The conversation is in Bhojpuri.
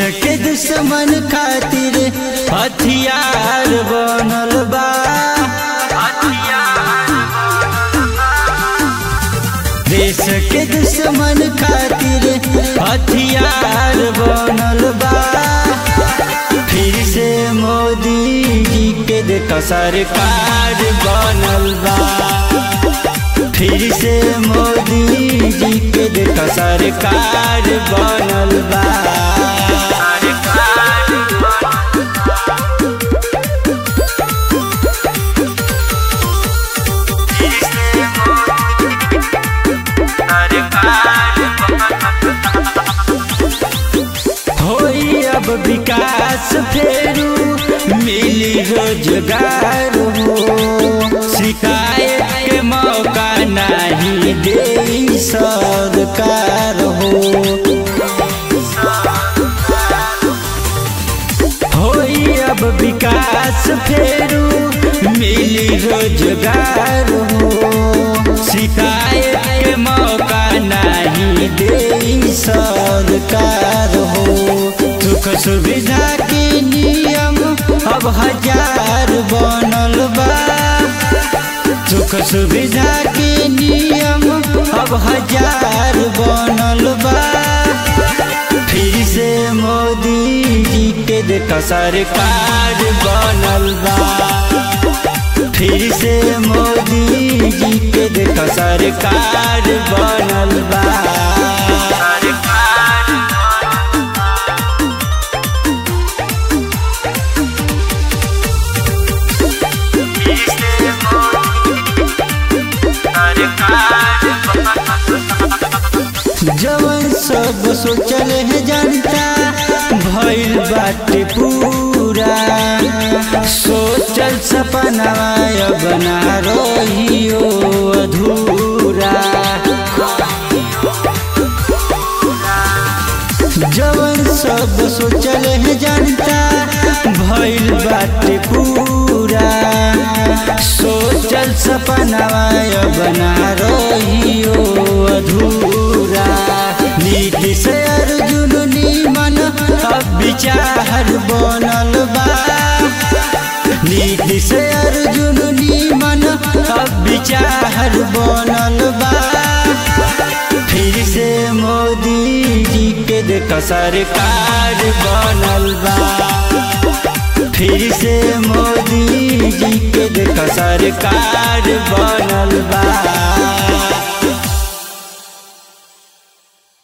के दुश्मन खातिर हथियार बनल बा। देश के दुश्मन खातिर हथियार बनल बा। फिर से मोदी जी के देखा सरकार बनल बा। फिर से मोदी जी के देखा सरकार बनल बा। होई अब विकास फेरू मिली रोजगार हो। शिकायत के मौका नहीं दे सरकार हो। होई अब विकास फेरू मिली रोजगार हो। शिकायत के मौका नहीं दे सरकार हो। सुख सुविधा के नियम अब हजार बनल बा। सुख सुविधा के नियम अब हजार बनल बा। फिर से मोदी जी के देखा सरकार बनल बा। फिर से मोदी जी के देखा सरकार बनल बा। जवन सब सोचल है जनता भइल बाटे पूरा। सोचल सपना बना रहियो अधूरा। जवन सब सोचल है जनता भइल बाटे पूरा। सोचल सपना बना रहियो अधूरा। नीति से अर्जुन निमन अब विचार बनल बा। नीति से अर्जुन निमन अब विचार बनल बा। फिर से मोदी जी के देखा सरकार बनल बा। फिर से मोदी जी के देखा सरकार बनल बा।